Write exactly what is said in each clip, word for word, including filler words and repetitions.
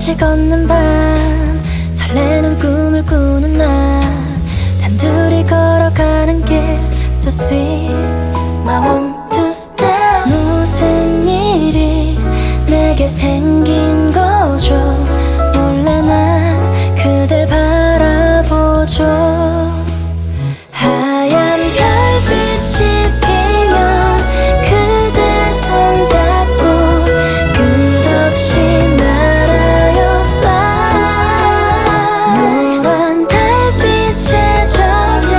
같이 걷는 밤, 설레는 꿈을 꾸는 날, 단둘이 걸어가는 길 So sweet, I want to stay. 무슨 일이 내게 생긴 거죠? 몰래 난 그댈 바라보죠. 하얀 별빛이 피면 그대 손잡고 끝없이 날아요 fly. 노란 달빛에 젖은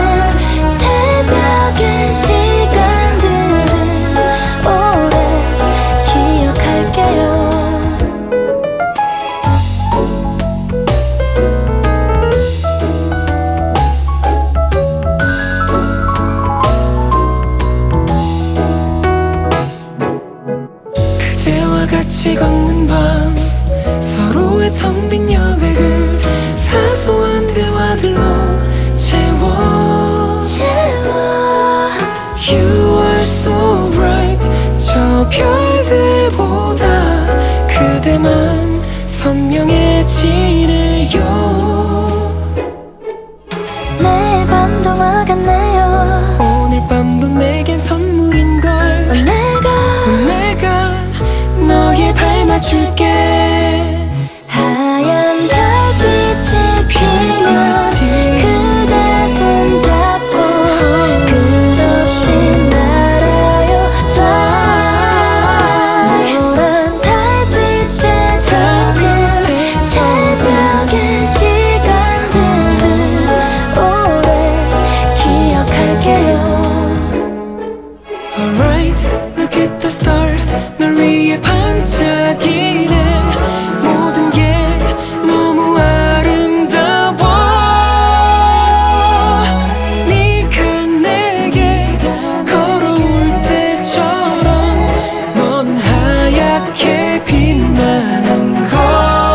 새벽의 시간들을 오래 기억할게요. 그대와 같이 걷는 밤, 서로의 텅 빈 여백을 사소한 대화들로 채워, 채워. You are so bright. 저 별들보다 그대만 선명해지네요. 내일 밤도 와갔네요. 오늘 밤도 내겐 선물인걸. 어, 내가 내가 너에 밟아줄게. 하얀 별빛이 피면 그대 손잡고 끝없이 날아요 fly. 노란 달빛에 젖은 새벽의 시간들을 오래 기억할게요. Alright, look at the stars. 널 위해 반짝이네. 모든 게 너무 아름다워. 네가 내게 걸어올 때처럼 너는 하얗게 빛나는 걸.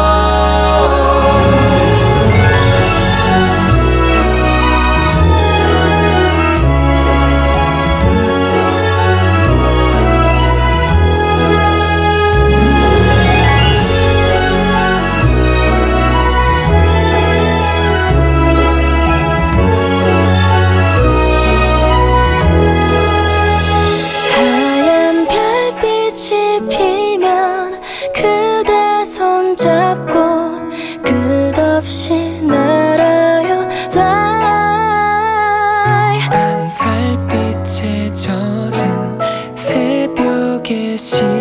하얀 별빛이 피면 그대 손잡고 끝없이 날아요 fly. 난 달빛에 젖은 새벽의 시